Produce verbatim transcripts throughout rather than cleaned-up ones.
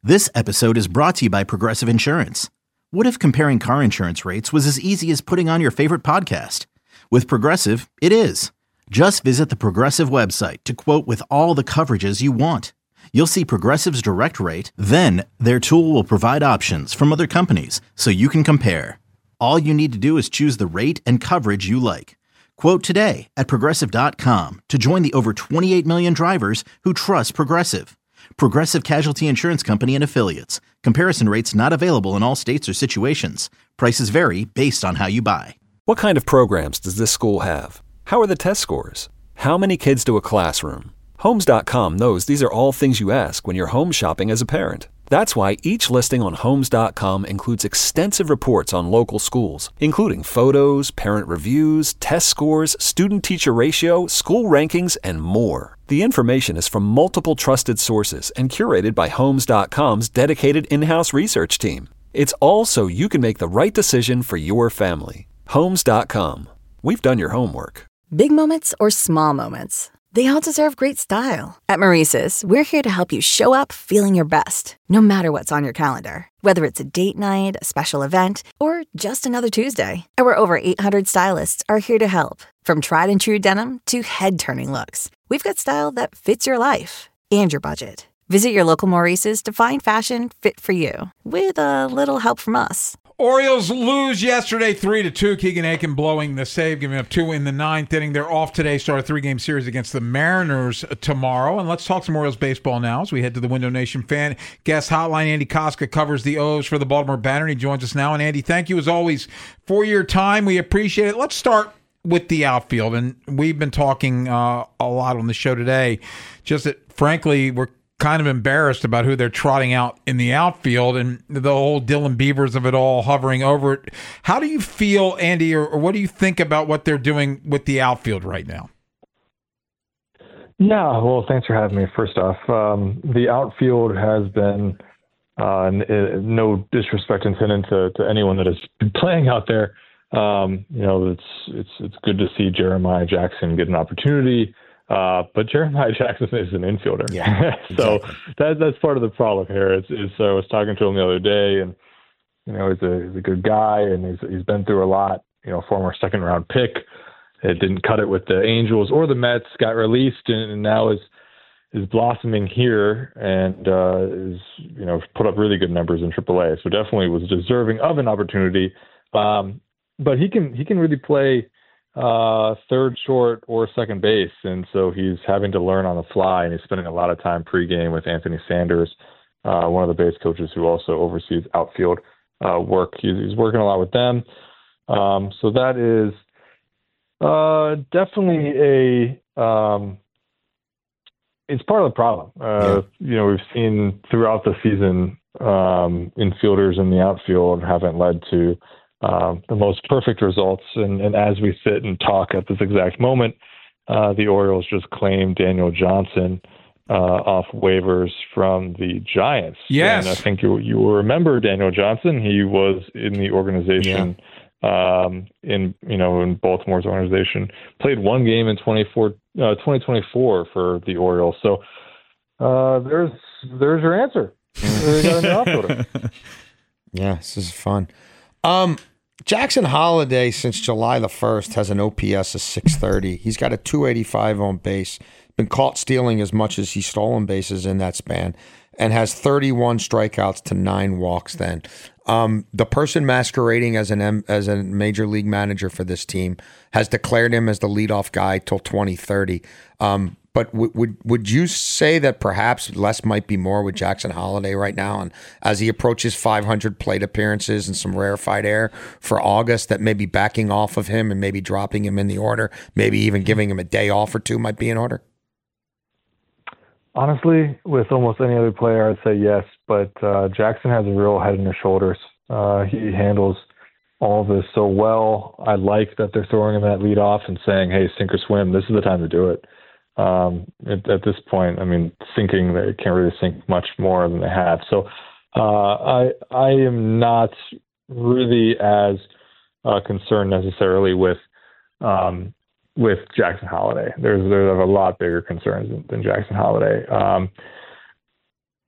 This episode is brought to you by Progressive Insurance. What if comparing car insurance rates was as easy as putting on your favorite podcast? With Progressive, it is. Just visit the Progressive website to quote with all the coverages you want. You'll see Progressive's direct rate, then their tool will provide options from other companies so you can compare. All you need to do is choose the rate and coverage you like. Quote today at progressive dot com to join the over twenty-eight million drivers who trust Progressive. Progressive Casualty Insurance Company and Affiliates. Comparison rates not available in all states or situations. Prices vary based on how you buy. What kind of programs does this school have? How are the test scores? How many kids do a classroom? Homes dot com knows these are all things you ask when you're home shopping as a parent. That's why each listing on Homes dot com includes extensive reports on local schools, including photos, parent reviews, test scores, student-teacher ratio, school rankings, and more. The information is from multiple trusted sources and curated by Homes dot com's dedicated in-house research team. It's all so you can make the right decision for your family. Homes dot com. We've done your homework. Big moments or small moments, they all deserve great style. At Maurice's, we're here to help you show up feeling your best, no matter what's on your calendar. Whether it's a date night, a special event, or just another Tuesday, our over eight hundred stylists are here to help. From tried and true denim to head-turning looks, we've got style that fits your life and your budget. Visit your local Maurice's to find fashion fit for you, with a little help from us. Orioles lose yesterday three to two. Keegan Aiken blowing the save, giving up two in the ninth inning. They're off today, start a three-game series against the Mariners tomorrow. And let's talk some Orioles baseball now as we head to the Window Nation fan guest hotline. Andy Koska covers the O's for the Baltimore Banner, and he joins us now. And Andy, thank you as always for your time. We appreciate it. Let's start with the outfield. And we've been talking uh, a lot on the show today. Just that, frankly, we're kind of embarrassed about who they're trotting out in the outfield and the whole Dylan Beavers of it all hovering over it. How do you feel, Andy, or, or what do you think about what they're doing with the outfield right now? Yeah, well, thanks for having me. First off, um, the outfield has been, uh, n- no disrespect intended to, to anyone that has been playing out there. Um, you know, it's it's it's good to see Jeremiah Jackson get an opportunity. Uh, but Jeremiah Jackson is an infielder. Yeah, so exactly. that that's part of the problem here. It's, it's, uh, I was talking to him the other day, and, you know, he's a, he's a good guy, and he's he's been through a lot. You know, former second round pick. It didn't cut it with the Angels or the Mets, got released, and, and now is is blossoming here, and uh, is, you know, put up really good numbers in triple A. So definitely was deserving of an opportunity. Um, but he can he can really play uh third, short, or second base, and so he's having to learn on the fly, and he's spending a lot of time pregame with Anthony Sanders, uh one of the base coaches who also oversees outfield uh work. He's, he's working a lot with them, um so that is uh definitely a um it's part of the problem. uh yeah. You know, we've seen throughout the season um infielders in the outfield haven't led to Um, the most perfect results. And, and as we sit and talk at this exact moment, uh, the Orioles just claimed Daniel Johnson uh, off waivers from the Giants. Yes. And I think you, you will remember Daniel Johnson. He was in the organization, yeah. um, in, you know, in Baltimore's organization, played one game in twenty-four, uh, twenty twenty-four for the Orioles. So uh, there's, there's your answer. There you got a new outfielder. Yeah, this is fun. Um, Jackson Holliday, since July the first, has an O P S of six thirty. He's got a two eighty-five on base, been caught stealing as much as he's stolen bases in that span, and has thirty-one strikeouts to nine walks then. Um, the person masquerading as an M, as a major league manager for this team has declared him as the leadoff guy till twenty thirty. Um, But w- would would you say that perhaps less might be more with Jackson Holliday right now, and as he approaches five hundred plate appearances and some rarefied air for August, that maybe backing off of him and maybe dropping him in the order, maybe even giving him a day off or two might be in order? Honestly, with almost any other player, I'd say yes, but uh, Jackson has a real head on his shoulders. Uh, he handles all of this so well. I like that they're throwing him that lead off and saying, hey, sink or swim, this is the time to do it. Um, at, at this point, I mean, sinking, they can't really sink much more than they have. So uh, I I am not really as uh, concerned necessarily with um, with Jackson Holliday. There's there's a lot bigger concerns than, than Jackson Holliday. Um,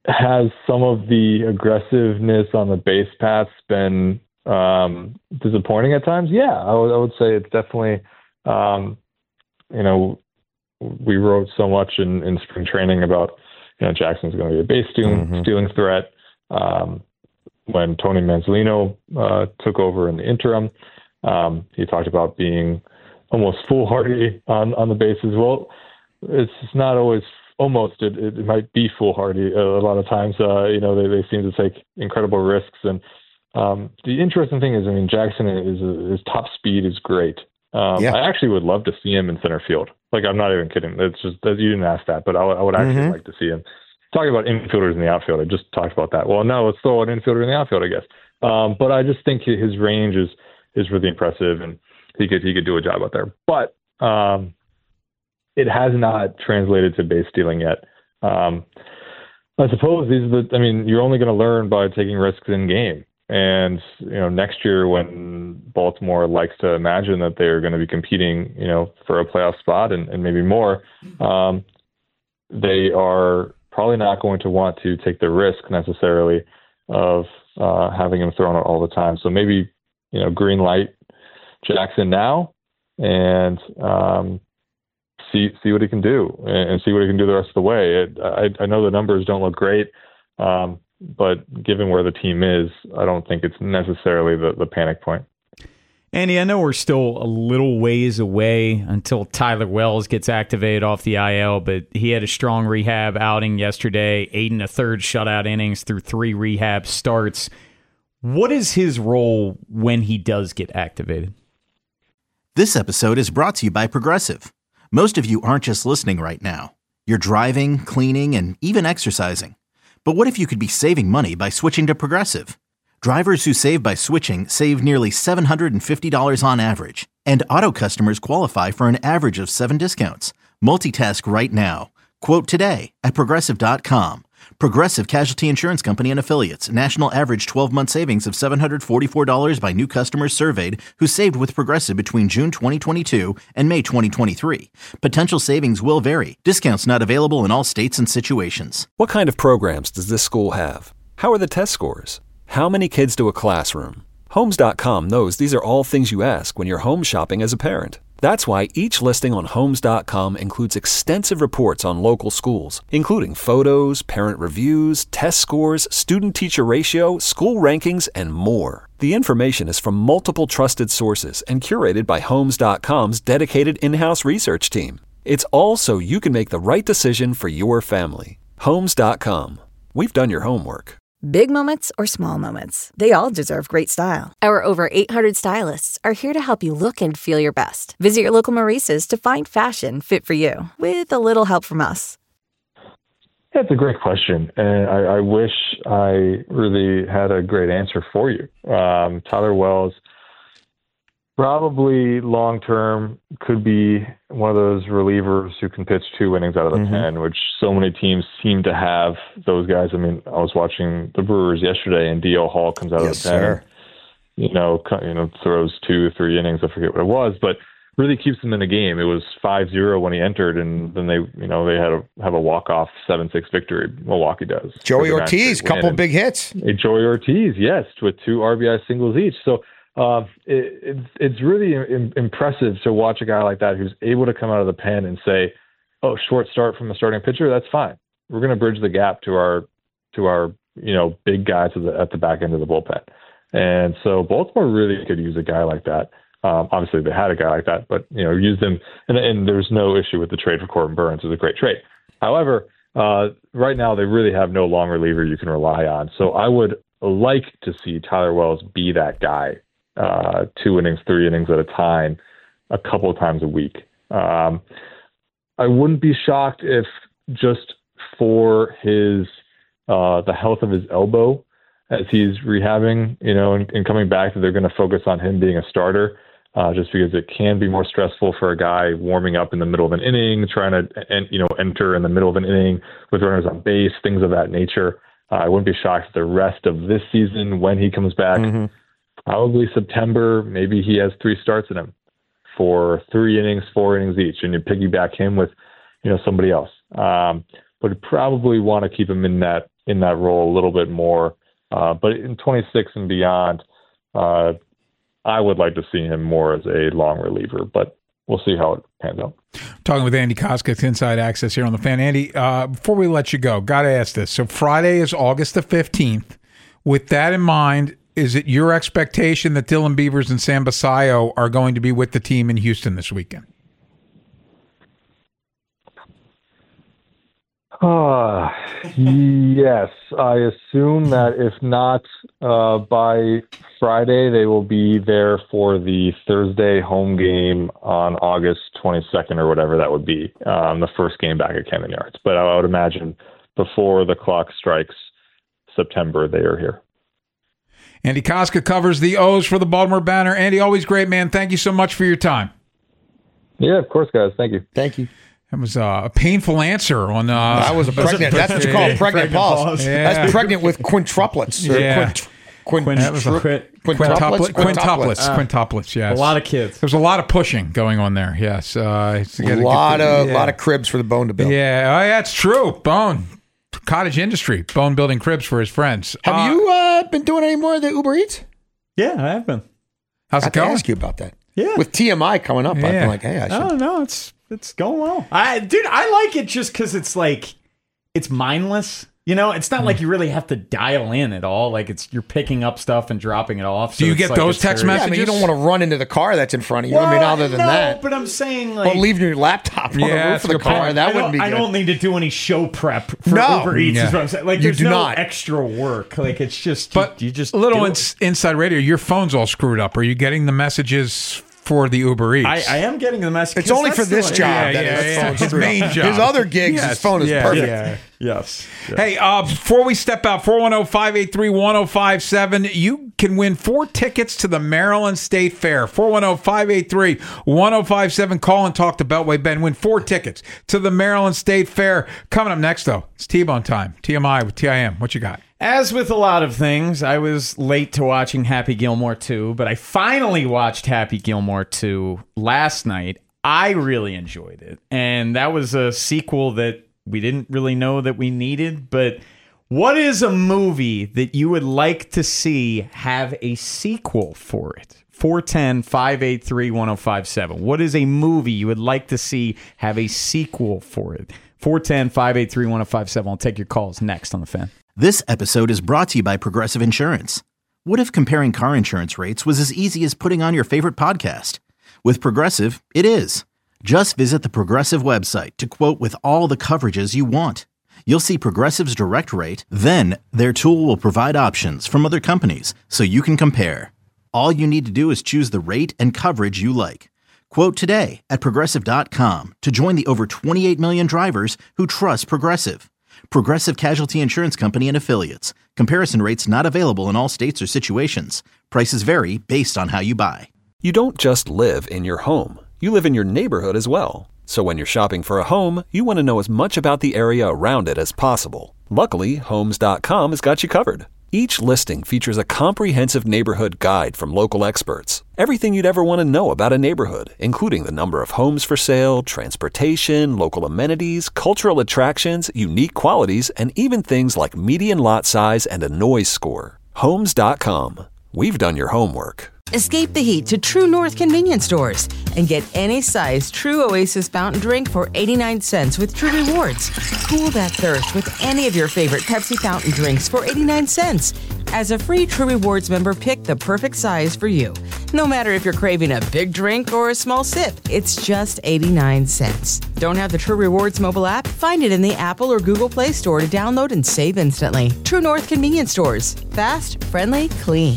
has some of the aggressiveness on the base paths been um, disappointing at times? Yeah, I would, I would say it's definitely, um, you know, we wrote so much in, in spring training about, you know, Jackson's going to be a base stealing, mm-hmm. stealing threat. Um, when Tony Manzolino uh, took over in the interim, um, he talked about being almost foolhardy on, on the bases. Well, it's, it's not always almost, it, it might be foolhardy. A lot of times, uh, you know, they, they seem to take incredible risks. And um, the interesting thing is, I mean, Jackson is, his top speed is great. Um, yeah. I actually would love to see him in center field. Like, I'm not even kidding. It's just that you didn't ask that, but I, I would actually mm-hmm. like to see him. Talking about infielders in the outfield, I just talked about that. Well, no, let's throw an infielder in the outfield, I guess. Um, but I just think his range is is really impressive, and he could he could do a job out there. But um, it has not translated to base stealing yet. Um, I suppose these are the. I mean, you're only going to learn by taking risks in game. And you know, next year when Baltimore likes to imagine that they're going to be competing, you know, for a playoff spot and, and maybe more, um, they are probably not going to want to take the risk necessarily of uh, having him thrown out all the time. So maybe, you know, green light Jackson now and um, see see what he can do and, and see what he can do the rest of the way. It, I, I know the numbers don't look great, um, but given where the team is, I don't think it's necessarily the, the panic point. Andy, I know we're still a little ways away until Tyler Wells gets activated off the I L, but he had a strong rehab outing yesterday, eight and a third shutout innings through three rehab starts. What is his role when he does get activated? This episode is brought to you by Progressive. Most of you aren't just listening right now. You're driving, cleaning, and even exercising. But what if you could be saving money by switching to Progressive? Drivers who save by switching save nearly seven hundred fifty dollars on average, and auto customers qualify for an average of seven discounts. Multitask right now. Quote today at Progressive dot com. Progressive Casualty Insurance Company and Affiliates. National average twelve-month savings of seven hundred forty-four dollars by new customers surveyed who saved with Progressive between June twenty twenty-two and May twenty twenty-three. Potential savings will vary. Discounts not available in all states and situations. What kind of programs does this school have? How are the test scores? How many kids do a classroom? Homes dot com knows these are all things you ask when you're home shopping as a parent. That's why each listing on Homes dot com includes extensive reports on local schools, including photos, parent reviews, test scores, student-teacher ratio, school rankings, and more. The information is from multiple trusted sources and curated by Homes dot com's dedicated in-house research team. It's all so you can make the right decision for your family. Homes dot com. We've done your homework. Big moments or small moments, they all deserve great style. Our over eight hundred stylists are here to help you look and feel your best. Visit your local Maurice's to find fashion fit for you, with a little help from us. That's a great question, and I, I wish I really had a great answer for you. Um, Tyler Wells probably long-term could be one of those relievers who can pitch two innings out of the mm-hmm. pen, which so many teams seem to have those guys. I mean, I was watching the Brewers yesterday, and D L Hall comes out yes, of the pen, and, you know, you know, throws two, three innings. I forget what it was, but really keeps them in the game. It was five zero when he entered, and then they, you know, they had to have a walk-off seven six victory. Milwaukee does. Joey Ortiz, couple big hits. Hey, Joey Ortiz, yes, with two R B I singles each. So, Uh, it, it's it's really im- impressive to watch a guy like that who's able to come out of the pen and say, "Oh, short start from a starting pitcher, that's fine. We're going to bridge the gap to our to our you know big guys at the, at the back end of the bullpen." And so Baltimore really could use a guy like that. Um, obviously, they had a guy like that, but you know, use them. And, and there's no issue with the trade for Corbin Burns. It's a great trade. However, uh, right now they really have no long reliever you can rely on. So I would like to see Tyler Wells be that guy. Uh, two innings, three innings at a time, a couple of times a week. Um, I wouldn't be shocked if just for his uh, the health of his elbow as he's rehabbing, you know, and, and coming back, that they're going to focus on him being a starter, uh, just because it can be more stressful for a guy warming up in the middle of an inning, trying to, and, you know, enter in the middle of an inning with runners on base, things of that nature. Uh, I wouldn't be shocked if the rest of this season, when he comes back, mm-hmm. probably September, maybe he has three starts in him for three innings, four innings each, and you piggyback him with, you know, somebody else. Um, but probably want to keep him in that in that role a little bit more. Uh, but in twenty-six and beyond, uh, I would like to see him more as a long reliever, but we'll see how it pans out. Talking with Andy Koskis, Inside Access here on the Fan. Andy, uh, before we let you go, got to ask this. So Friday is August the fifteenth. With that in mind, is it your expectation that Dylan Beavers and Sam Basayo are going to be with the team in Houston this weekend? Uh, yes, I assume that if not uh, by Friday, they will be there for the Thursday home game on August twenty-second or whatever that would be, um, the first game back at Camden Yards. But I would imagine before the clock strikes September, they are here. Andy Koska covers the O's for the Baltimore Banner. Andy, always great, man. Thank you so much for your time. Yeah, of course, guys. Thank you. Thank you. That was uh, a painful answer on. Uh, that was a pregnant. That's what you call a pregnant, pregnant pause. pause. Yeah. That's pregnant with quintuplets. Yeah. Quint, quint, quint, that was tri- quint, quintuplets. Quintuplets. Quintuplets. Uh, quintuplets. Yes. A lot of kids. There's a lot of pushing going on there. Yes. Uh, a lot the, of yeah. lot of cribs for the Bone to build. Yeah. Oh, yeah. It's true. Bone. Cottage industry. Bone building cribs for his friends. Have uh, you uh, been doing any more of the Uber Eats? Yeah, I have been. How's I it going? I ask you about that. Yeah. With T M I coming up, yeah. I've been like, hey, I should. Oh, no, it's it's going well. I dude, I like it just because it's like it's mindless. You know, it's not mm. like you really have to dial in at all. Like it's you're picking up stuff and dropping it off. So Do you get like those text very, messages? Yeah, I mean, you don't want to run into the car that's in front of you. Well, I mean, other than no, that, but I'm saying like, or leaving your laptop on yeah, the roof of the car. point. That I wouldn't be good. I don't need to do any show prep for no. Uber Eats. Yeah. Is what I'm saying. Like, You there's do no not. extra work. Like, it's just, but you, you just a little do ins- inside radio. Your phone's all screwed up. Are you getting the messages for the Uber Eats? I, I am getting the message. It's only for this the, job. Yeah, that yeah, his yeah. phone's His screwed main up. job. His other gigs, Yes. his phone is Yeah, perfect. Yeah. Yes. yes. Hey, uh, before we step out, four one zero, five eight three, one zero five seven, you can win four tickets to the Maryland State Fair. four one zero, five eight three, one zero five seven. Call and talk to Beltway Ben. Win four tickets to the Maryland State Fair. Coming up next, though, it's T-Bone time. T M I with T I M. What you got? As with a lot of things, I was late to watching Happy Gilmore two, but I finally watched Happy Gilmore two last night. I really enjoyed it. And that was a sequel that we didn't really know that we needed. But what is a movie that you would like to see have a sequel for it? four one zero, five eight three, one zero five seven. What is a movie you would like to see have a sequel for it? four one zero, five eight three, one zero five seven. I'll take your calls next on The Fan. This episode is brought to you by Progressive Insurance. What if comparing car insurance rates was as easy as putting on your favorite podcast? With Progressive, it is. Just visit the Progressive website to quote with all the coverages you want. You'll see Progressive's direct rate, then their tool will provide options from other companies so you can compare. All you need to do is choose the rate and coverage you like. Quote today at Progressive dot com to join the over twenty-eight million drivers who trust Progressive. Progressive Casualty Insurance Company and Affiliates. Comparison rates not available in all states or situations. Prices vary based on how you buy. You don't just live in your home. You live in your neighborhood as well. So when you're shopping for a home, you want to know as much about the area around it as possible. Luckily, Homes dot com has got you covered. Each listing features a comprehensive neighborhood guide from local experts. Everything you'd ever want to know about a neighborhood, including the number of homes for sale, transportation, local amenities, cultural attractions, unique qualities, and even things like median lot size and a noise score. Homes dot com. We've done your homework. Escape the heat to True North convenience stores and get any size True Oasis fountain drink for eighty-nine cents with True Rewards. Cool that thirst with any of your favorite Pepsi fountain drinks for eighty-nine cents. As a free True Rewards member, pick the perfect size for you. No matter if you're craving a big drink or a small sip, it's just eighty-nine cents. Don't have the True Rewards mobile app? Find it in the Apple or Google Play Store to download and save instantly. True North convenience stores. Fast, friendly, clean.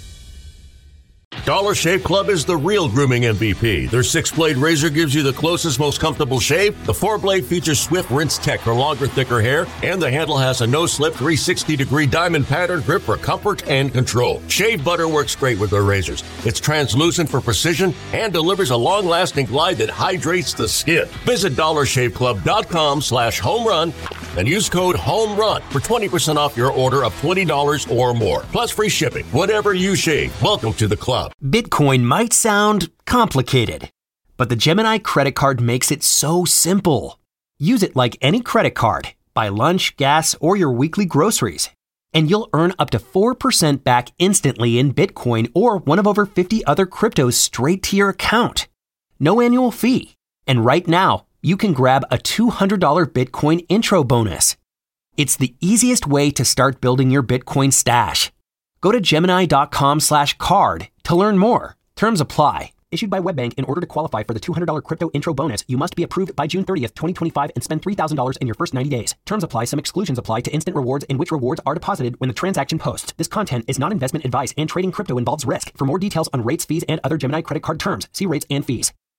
Dollar Shave Club is the real grooming M V P. Their six-blade razor gives you the closest, most comfortable shave. The four-blade features Swift Rinse Tech for longer, thicker hair. And the handle has a no-slip three hundred sixty degree diamond pattern grip for comfort and control. Shave butter works great with their razors. It's translucent for precision and delivers a long-lasting glide that hydrates the skin. Visit dollar shave club dot com slash home run and use code HOMERUN for twenty percent off your order of twenty dollars or more. Plus free shipping. Whatever you shave, welcome to the club. Bitcoin might sound complicated, but the Gemini credit card makes it so simple. Use it like any credit card. buy lunch, gas, or your weekly groceries. And you'll earn up to four percent back instantly in Bitcoin or one of over fifty other cryptos straight to your account. No annual fee. And right now, you can grab a two hundred dollars Bitcoin intro bonus. It's the easiest way to start building your Bitcoin stash. Go to Gemini.com slash card to learn more. Terms apply. Issued by WebBank. In order to qualify for the two hundred dollars crypto intro bonus, you must be approved by June thirtieth, twenty twenty-five and spend three thousand dollars in your first ninety days. Terms apply. Some exclusions apply to instant rewards in which rewards are deposited when the transaction posts. This content is not investment advice and trading crypto involves risk. For more details on rates, fees, and other Gemini credit card terms, see rates and fees.